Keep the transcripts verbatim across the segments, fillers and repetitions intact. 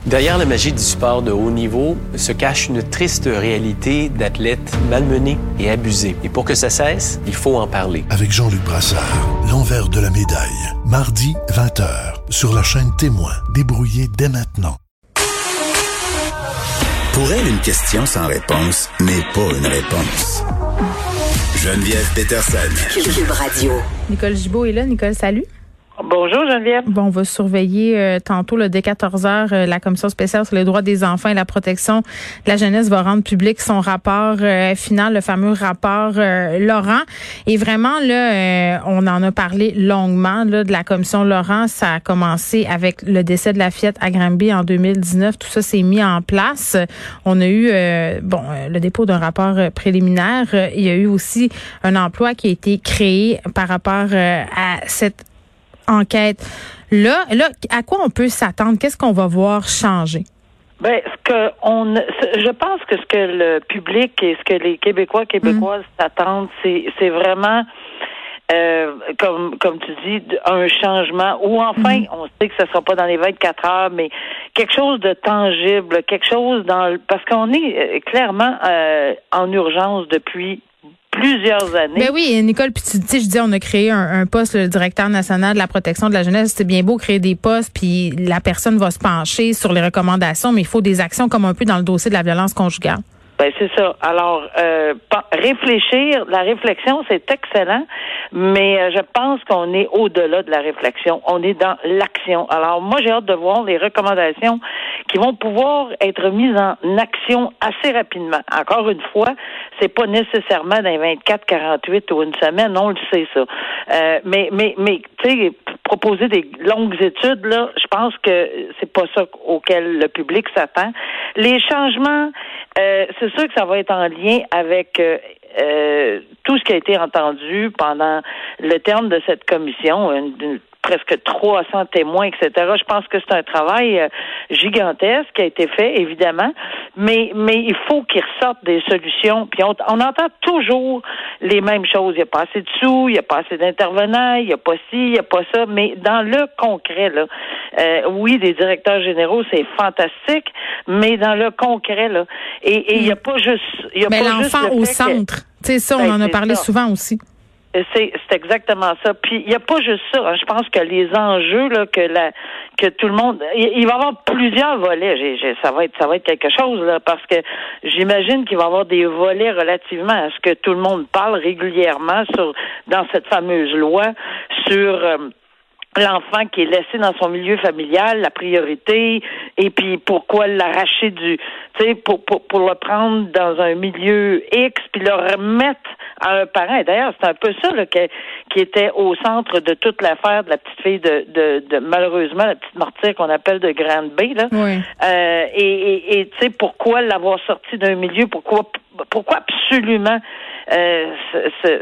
Derrière la magie du sport de haut niveau se cache une triste réalité d'athlètes malmenés et abusés. Et pour que ça cesse, il faut en parler. Avec Jean-Luc Brassard, l'envers de la médaille. Mardi, vingt heures, sur la chaîne Témoin. Débrouillez dès maintenant. Pour elle, une question sans réponse n'est pas une réponse. Geneviève Peterson. Cube Radio. Nicole Gibault est là. Nicole, salut. Bonjour Geneviève. Bon, on va surveiller euh, tantôt, là, dès quatorze heures, euh, la Commission spéciale sur les droits des enfants et la protection de la jeunesse va rendre public son rapport euh, final, le fameux rapport euh, Laurent. Et vraiment, là, euh, on en a parlé longuement là, de la Commission Laurent. Ça a commencé avec le décès de la fillette à Granby en deux mille dix-neuf. Tout ça s'est mis en place. On a eu euh, bon euh, le dépôt d'un rapport euh, préliminaire. Euh, il y a eu aussi un emploi qui a été créé par rapport euh, à cette enquête. Là, là, à quoi on peut s'attendre? Qu'est-ce qu'on va voir changer? Ben, ce que on, je pense que ce que le public et ce que les Québécois, Québécoises mmh. s'attendent, c'est, c'est vraiment, euh, comme, comme tu dis, un changement. Ou enfin, mmh. on sait que ce sera pas dans les vingt-quatre heures, mais quelque chose de tangible, quelque chose dans, le, parce qu'on est euh, clairement euh, en urgence depuis plusieurs années. Ben oui, Nicole, puis tu sais, je dis, on a créé un, un poste, le directeur national de la protection de la jeunesse. C'est bien beau créer des postes, puis la personne va se pencher sur les recommandations, mais il faut des actions comme un peu dans le dossier de la violence conjugale. Ben c'est ça. Alors, euh, réfléchir, la réflexion, c'est excellent, mais euh, je pense qu'on est au-delà de la réflexion. On est dans l'action. Alors, moi, j'ai hâte de voir les recommandations qui vont pouvoir être mises en action assez rapidement. Encore une fois, c'est pas nécessairement dans les vingt-quatre, quarante-huit ou une semaine, on le sait ça. Euh, mais, mais, mais, tu sais, proposer des longues études, là, je pense que c'est pas ça auquel le public s'attend. Les changements, euh, c'est sûr que ça va être en lien avec euh, euh, tout ce qui a été entendu pendant le terme de cette commission, une, une, presque trois cents témoins, et cetera. Je pense que c'est un travail euh, gigantesque qui a été fait, évidemment, mais mais il faut qu'il ressorte des solutions. Puis on, on entend toujours les mêmes choses. Il n'y a pas assez de sous, il n'y a pas assez d'intervenants, il n'y a pas ci, il n'y a pas ça. Mais dans le concret, là, euh, oui, des directeurs généraux, c'est fantastique, mais dans le concret, là, et il n'y a pas juste... Y a mais pas l'enfant juste le au fait centre, tu sais, ça, on ben, en a parlé ça. souvent aussi. C'est, c'est exactement ça. Puis il n'y a pas juste ça. Hein. Je pense que les enjeux là que la que tout le monde, il, il va y avoir plusieurs volets. J'ai, j'ai, ça va être ça va être quelque chose là parce que j'imagine qu'il va y avoir des volets relativement à ce que tout le monde parle régulièrement sur dans cette fameuse loi sur euh, l'enfant qui est laissé dans son milieu familial, la priorité, et puis pourquoi l'arracher du, tu sais, pour, pour, pour le prendre dans un milieu X, puis le remettre à un parent. Et d'ailleurs, c'est un peu ça là, qui, qui était au centre de toute l'affaire de la petite fille de, de, de malheureusement, la petite martyre qu'on appelle de Granby, là. Oui. Euh, et, et, et tu sais, pourquoi l'avoir sorti d'un milieu, pourquoi, pourquoi absolument euh, ce, ce,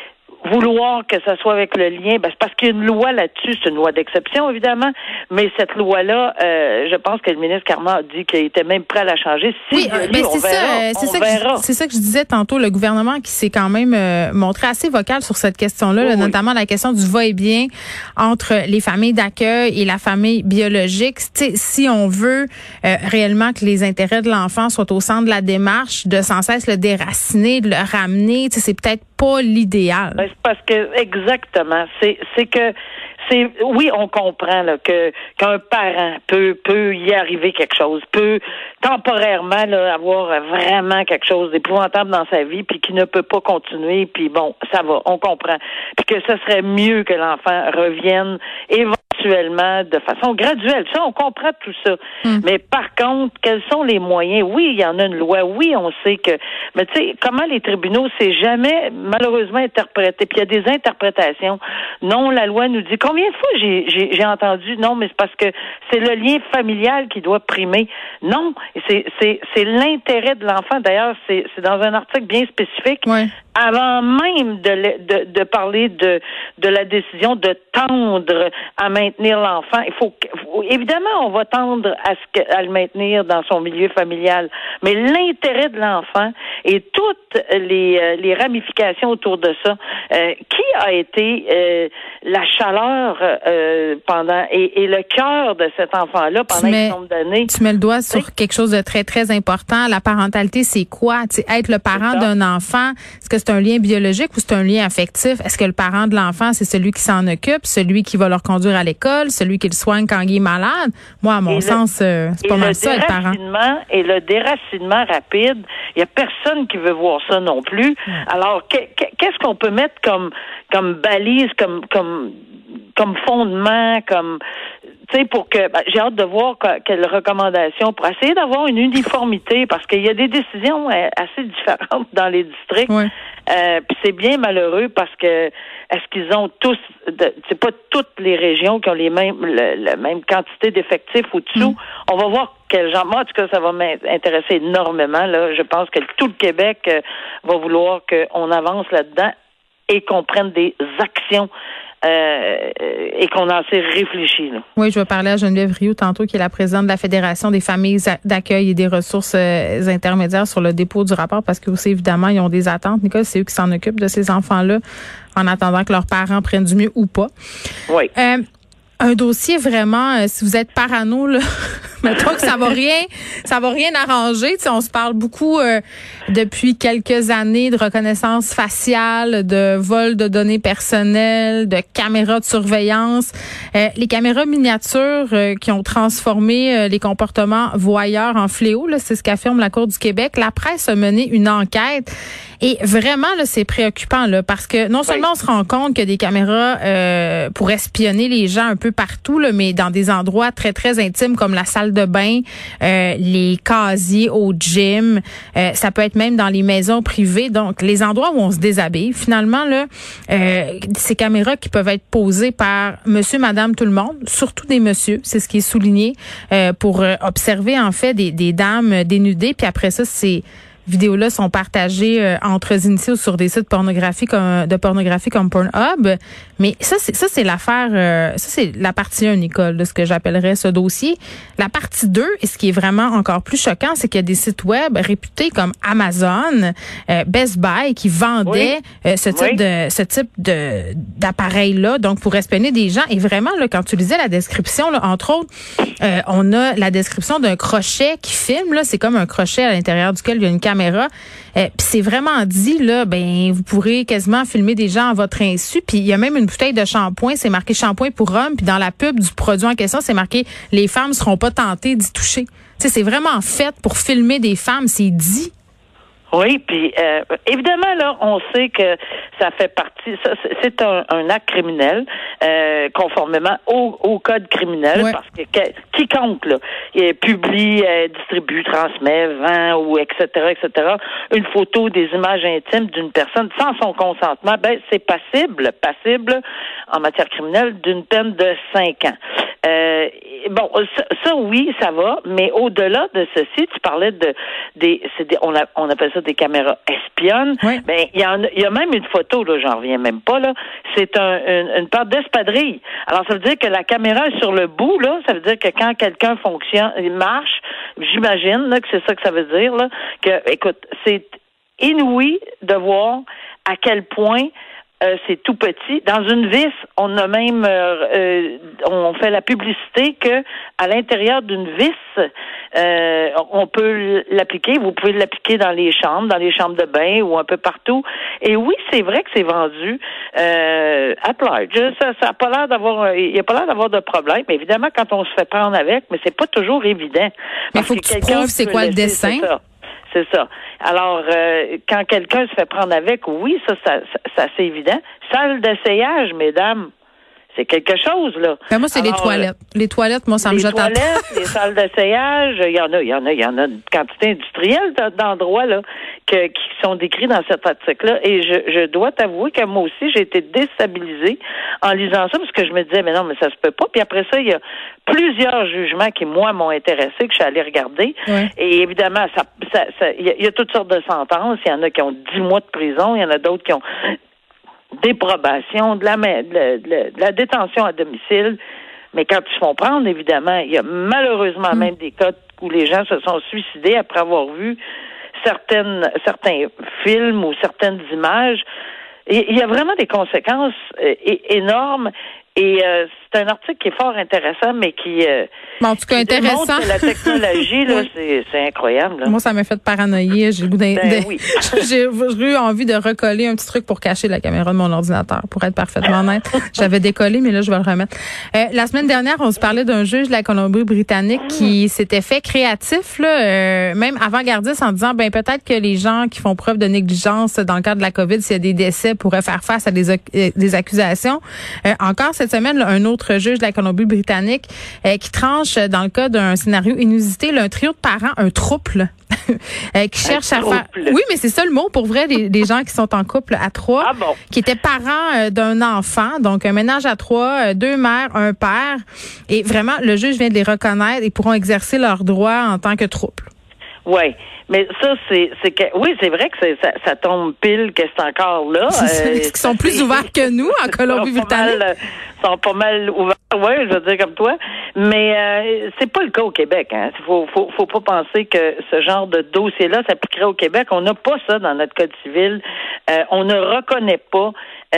vouloir que ça soit avec le lien, ben c'est parce qu'il y a une loi là-dessus, c'est une loi d'exception évidemment, mais cette loi-là, euh, je pense que le ministre Carman a dit qu'il était même prêt à la changer. Si oui, euh, ben on c'est verra, ça, c'est on ça, verra. que je, c'est ça que je disais tantôt, le gouvernement qui s'est quand même euh, montré assez vocal sur cette question-là, oui, là, oui. notamment la question du va-et-bien entre les familles d'accueil et la famille biologique. T'sais, si on veut euh, réellement que les intérêts de l'enfant soient au centre de la démarche, de sans cesse le déraciner, de le ramener, c'est peut-être pas l'idéal. Ben, c'est parce que exactement, c'est c'est que c'est oui, on comprend là, que qu'un parent peut peut y arriver quelque chose, peut temporairement là, avoir vraiment quelque chose d'épouvantable dans sa vie, puis qui ne peut pas continuer, puis bon, ça va, on comprend, puis que ce serait mieux que l'enfant revienne éventuellement de façon graduelle. Ça, on comprend tout ça. Mm. Mais par contre, quels sont les moyens? Oui, il y en a une loi. Oui, on sait que... Mais tu sais, comment les tribunaux, c'est jamais malheureusement interprété. Puis il y a des interprétations. Non, la loi nous dit... Combien de fois j'ai, j'ai, j'ai entendu? Non, mais c'est parce que c'est le lien familial qui doit primer. Non, c'est, c'est, c'est l'intérêt de l'enfant. D'ailleurs, c'est, c'est dans un article bien spécifique. Ouais. avant même de, de, de parler de, de la décision de tendre à maintenir l'enfant. Il faut, faut évidemment, on va tendre à, ce que, à le maintenir dans son milieu familial, mais l'intérêt de l'enfant et toutes les, les ramifications autour de ça, euh, qui a été euh, la chaleur euh, pendant et, et le cœur de cet enfant-là pendant un nombre d'années? Tu mets le doigt sur oui. quelque chose de très, très important. La parentalité, c'est quoi? T'sais, être le parent d'un enfant, est-ce que c'est un lien biologique ou c'est un lien affectif? Est-ce que le parent de l'enfant, c'est celui qui s'en occupe, celui qui va le conduire à l'école, celui qui le soigne quand il est malade? Moi, à mon et sens, le, c'est pas mal ça, être parent. Et le déracinement rapide, il y a personne qui veut voir ça non plus. Mmh. Alors, qu'est-ce qu'on peut mettre comme comme balise, comme comme comme fondement, comme tu sais, pour que ben, j'ai hâte de voir quelles recommandations pour essayer d'avoir une uniformité, parce qu'il y a des décisions assez différentes dans les districts. Oui. Euh, puis c'est bien malheureux parce que est-ce qu'ils ont tous, de, c'est pas toutes les régions qui ont les mêmes le, la même quantité d'effectifs au-dessous. Mm. On va voir quel genre. Moi, en tout cas, ça va m'intéresser énormément. Là, je pense que tout le Québec euh, va vouloir qu'on avance là-dedans et qu'on prenne des actions. Euh, et qu'on en s'est réfléchi. Là. Oui, je vais parler à Geneviève Rioux tantôt, qui est la présidente de la Fédération des familles d'accueil et des ressources euh, intermédiaires sur le dépôt du rapport, parce que aussi, évidemment, ils ont des attentes. Nicole, c'est eux qui s'en occupent de ces enfants-là en attendant que leurs parents prennent du mieux ou pas. Oui. Euh, un dossier vraiment, euh, si vous êtes parano, là, mettons que ça va rien, ça va rien arranger. Tu sais, on se parle beaucoup euh, depuis quelques années de reconnaissance faciale, de vol de données personnelles, de caméras de surveillance. Euh, les caméras miniatures euh, qui ont transformé euh, les comportements voyeurs en fléau, là, c'est ce qu'affirme la Cour du Québec. La presse a mené une enquête. Et vraiment, là, c'est préoccupant, là, parce que non seulement oui. on se rend compte qu'il y a des caméras euh, pour espionner les gens un peu partout, là, mais dans des endroits très, très intimes comme la salle de bain, euh, les casiers au gym, euh, ça peut être même dans les maisons privées. Donc, les endroits où on se déshabille, finalement, là, euh, ces caméras qui peuvent être posées par monsieur, madame, tout le monde, surtout des messieurs, c'est ce qui est souligné, euh, pour euh, observer, en fait, des, des dames dénudées. Puis après ça, c'est vidéos-là sont partagées euh, entre initiés ou sur des sites pornographie comme, de pornographie comme Pornhub. Mais ça, c'est ça, c'est l'affaire, euh, ça, c'est la partie un, Nicole, de ce que j'appellerais ce dossier. La partie deux, et ce qui est vraiment encore plus choquant, c'est qu'il y a des sites web réputés comme Amazon, euh, Best Buy, qui vendaient oui. euh, ce type oui. de ce type de d'appareil-là, donc pour espionner des gens. Et vraiment, là, quand tu lisais la description, là, entre autres, euh, on a la description d'un crochet qui filme, là, c'est comme un crochet à l'intérieur duquel il y a une caméra. Euh, puis c'est vraiment dit, là, ben vous pourrez quasiment filmer des gens à votre insu. Puis il y a même une bouteille de shampoing, c'est marqué shampoing pour hommes. Puis dans la pub du produit en question, c'est marqué les femmes seront pas tentées d'y toucher. Tu sais, c'est vraiment fait pour filmer des femmes, c'est dit. Oui, puis euh, évidemment, là, on sait que ça fait partie, ça, c'est un, un acte criminel, euh, conformément au, au code criminel, ouais. parce que, que quiconque, là, publie, euh, distribue, transmet, vend, ou et cetera, et cetera, une photo des images intimes d'une personne sans son consentement, ben, c'est passible, passible, en matière criminelle, d'une peine de cinq ans. Euh, bon, ça, ça, oui, ça va, mais au-delà de ceci, tu parlais de des, c'est des on, a, on appelle ça des caméras espionnes. Oui. Ben, il y en, il y a même une photo là, j'en reviens même pas là. C'est un, une, une part d'espadrille. Alors ça veut dire que la caméra est sur le bout là. Ça veut dire que quand quelqu'un fonctionne, il marche, j'imagine là que c'est ça que ça veut dire là. Que, écoute, c'est inouï de voir à quel point Euh, c'est tout petit. Dans une vis, on a même, euh, euh, on fait la publicité que à l'intérieur d'une vis, euh, on peut l'appliquer. Vous pouvez l'appliquer dans les chambres, dans les chambres de bain ou un peu partout. Et oui, c'est vrai que c'est vendu euh, at large. Ça, ça a pas l'air d'avoir, il y a pas l'air d'avoir de problème. Mais évidemment, quand on se fait prendre avec, mais c'est pas toujours évident. Mais il faut que, que tu prouves c'est quoi le dessin. C'est ça. Alors, euh, quand quelqu'un se fait prendre avec, oui, ça, ça, ça, ça c'est évident. Salle d'essayage, mesdames, c'est quelque chose, là. Ben moi, c'est Alors, les toilettes. Les toilettes, moi, ça me jette à terre. Les toilettes, les salles d'essayage, il y en a, il y en a, il y en a une quantité industrielle d'endroits, là, que, qui sont décrits dans cet article-là. Et je, je dois t'avouer que moi aussi, j'ai été déstabilisée en lisant ça parce que je me disais, mais non, mais ça se peut pas. Puis après ça, il y a plusieurs jugements qui, moi, m'ont intéressé, que je suis allée regarder. Ouais. Et évidemment, ça, ça, ça, il y a, il y a toutes sortes de sentences. Il y en a qui ont dix mois de prison. Il y en a d'autres qui ont des probations, de la, de, de, de la détention à domicile. Mais quand ils se font prendre, évidemment, il y a malheureusement mmh. même des cas où les gens se sont suicidés après avoir vu certaines, certains films ou certaines images. Et il y a vraiment des conséquences euh, énormes. Et euh, c'est un article qui est fort intéressant, mais qui, euh, bon, en tout cas, qui intéressant. démontre que la technologie, là, oui. c'est, c'est incroyable. Là. Moi, ça m'a fait paranoïer. J'ai, ben, de, oui. j'ai eu envie de recoller un petit truc pour cacher la caméra de mon ordinateur, pour être parfaitement honnête. J'avais décollé, mais là, je vais le remettre. Euh, la semaine dernière, on se parlait d'un juge de la Colombie-Britannique qui s'était fait créatif, là, euh, même avant-gardiste, en disant, ben peut-être que les gens qui font preuve de négligence dans le cadre de la COVID, s'il y a des décès, pourraient faire face à des, euh, des accusations. Euh, encore cette semaine, là, un autre juge de la Colombie-Britannique euh, qui tranche dans le cas d'un scénario inusité, là, un trio de parents, un trouble, euh, qui cherche à faire... Oui, mais c'est ça le mot pour vrai, les, les gens qui sont en couple à trois, ah bon? qui étaient parents euh, d'un enfant, donc un ménage à trois, euh, deux mères, un père, et vraiment, le juge vient de les reconnaître et pourront exercer leurs droits en tant que trouble. Oui, mais ça, c'est, c'est que, oui, c'est vrai que c'est, ça, ça tombe pile que c'est encore là. Euh, Ils sont plus ouverts que nous en Colombie-Britannique. Ils sont pas mal ouverts, oui, je veux dire comme toi. Mais euh, c'est pas le cas au Québec. Hein. Faut, faut, faut pas penser que ce genre de dossier-là s'appliquerait au Québec. On n'a pas ça dans notre code civil. Euh, on ne reconnaît pas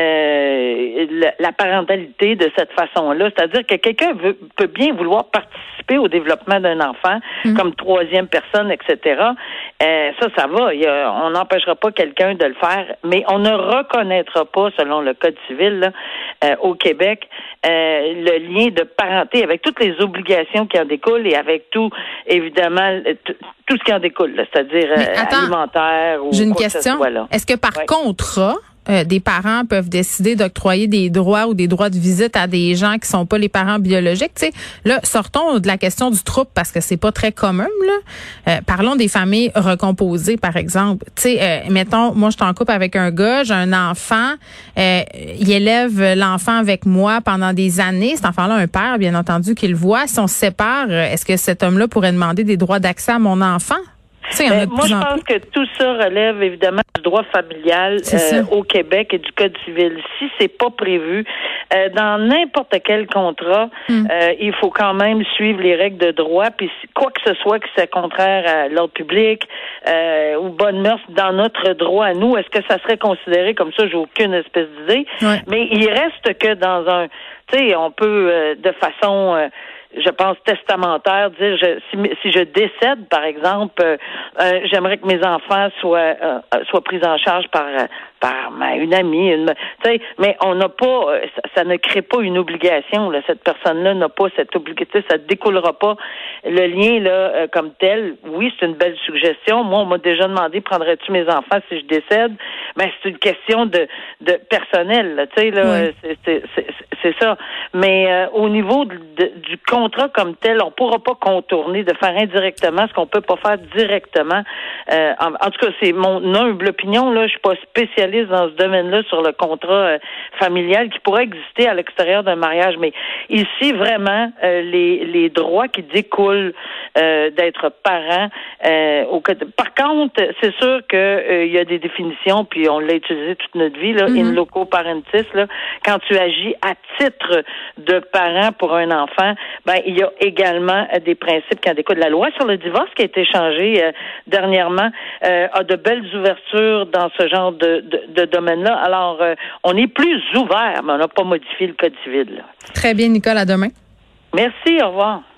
euh, la, la parentalité de cette façon-là. C'est-à-dire que quelqu'un veut, peut bien vouloir participer au développement d'un enfant mmh. comme troisième personne, et cetera. Euh, ça, ça va. Il y a, on n'empêchera pas quelqu'un de le faire, mais on ne reconnaîtra pas, selon le Code civil là, euh, au Québec, euh, le lien de parenté avec toutes les obligations qui en découlent et avec tout, évidemment, t- tout ce qui en découle, là, c'est-à-dire euh, attends, alimentaire ou j'ai une quoi question. Que ce soit, là. Est-ce que par ouais. contrat, Euh, des parents peuvent décider d'octroyer des droits ou des droits de visite à des gens qui sont pas les parents biologiques. Tu sais, là, sortons de la question du trouble parce que c'est pas très commun. Là, euh, parlons des familles recomposées, par exemple. Tu sais, euh, mettons, moi, je suis en couple avec un gars, j'ai un enfant, euh, il élève l'enfant avec moi pendant des années. Cet enfant-là a un père, bien entendu, qui le voit. Si on se sépare, est-ce que cet homme-là pourrait demander des droits d'accès à mon enfant? Tu sais, euh, moi, je pense que tout ça relève évidemment du droit familial euh, au Québec et du Code civil. Si c'est pas prévu, euh, dans n'importe quel contrat, mm. euh, il faut quand même suivre les règles de droit. Puis quoi que ce soit, que c'est contraire à l'ordre public euh, ou bonne mœurs dans notre droit à nous, est-ce que ça serait considéré comme ça? J'ai aucune espèce d'idée. Ouais. Mais il reste que dans un, tu sais, on peut euh, de façon euh, je pense, testamentaire, dire je, si, si je décède, par exemple, euh, euh, j'aimerais que mes enfants soient euh, soient pris en charge par par ma, une amie, une, tu sais, mais on n'a pas, ça, ça ne crée pas une obligation. Là, cette personne-là n'a pas cette obligation, ça ne découlera pas le lien là euh, comme tel. Oui, c'est une belle suggestion. Moi, on m'a déjà demandé, prendrais-tu mes enfants si je décède? Ben, c'est une question de de personnel, tu sais là, oui. c'est, c'est, c'est, c'est ça. Mais euh, au niveau de, de, du contrat comme tel, on pourra pas contourner, de faire indirectement ce qu'on peut pas faire directement. Euh, en, en tout cas, c'est mon humble opinion là. Je suis pas spécialiste dans ce domaine-là sur le contrat euh, familial qui pourrait exister à l'extérieur d'un mariage. Mais ici, vraiment, euh, les, les droits qui découlent euh, d'être parent. Euh, au, par contre, c'est sûr que euh, il y a des définitions, puis on l'a utilisé toute notre vie, là, mm-hmm. in loco parentis, là, quand tu agis à titre de parent pour un enfant, ben il y a également euh, des principes qui en découlent. La loi sur le divorce qui a été changée euh, dernièrement euh, a de belles ouvertures dans ce genre de, de de domaine-là. Alors, euh, on est plus ouvert, mais on n'a pas modifié le Code civil. Là. Très bien, Nicole. À demain. Merci. Au revoir.